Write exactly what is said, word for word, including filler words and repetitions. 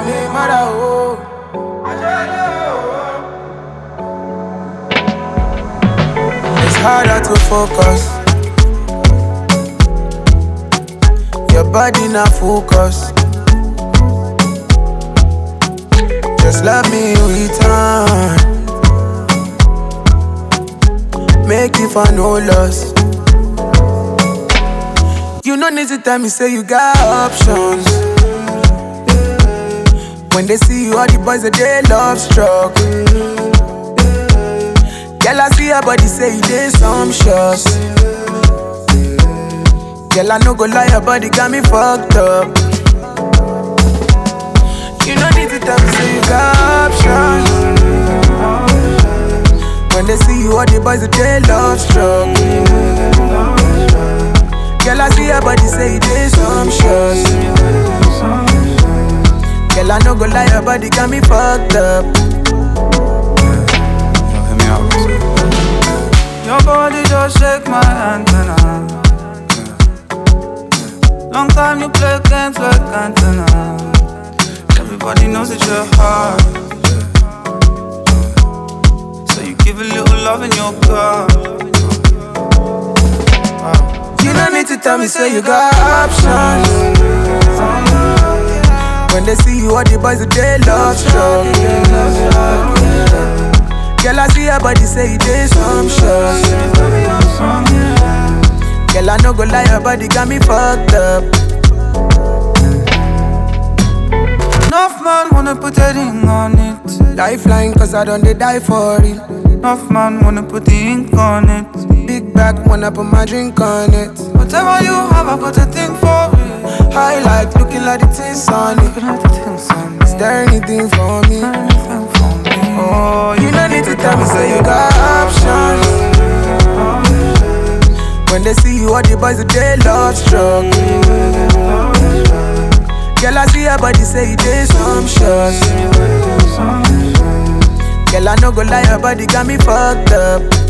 me mother, oh. It's harder to focus. Your body not focus. Just love me return. Make you for no loss. You no need to tell me say you got options. When they see you, all the boys that they love struck. Girl, I see your body say you did some shots. Girl, I no go lie, your body got me fucked up. You no need to tell me say you got options. When they see you, all the boys that they love struck. Girl, I see your body say you did some shots. Girl, I no go lie, your body got me fucked up. Your body just shake my antenna. Long time you play games like antenna. Everybody knows that you're hard. So you give a little love in your car. You don't need to tell me say you got options. When they see you, all the boys that they love struck. Girl, I see your body say you did some shots. Girl, I no go lie, your body got me fucked up. Enough man wanna put a ring on it. Lifeline, cause I don't they die for it. Enough man wanna put the ink on it. Big back, wanna put my drink on it. Whatever you have, I got a thing for it. Highlight, looking like the things on it. Looking like the things on it. Is there anything for me? Anything for me? Oh, you don't need to tell me say you got options. When they see you, all the boys that they love struck. Girl, I see your body say you did some shots. Girl, I no go lie, your body got me fucked up.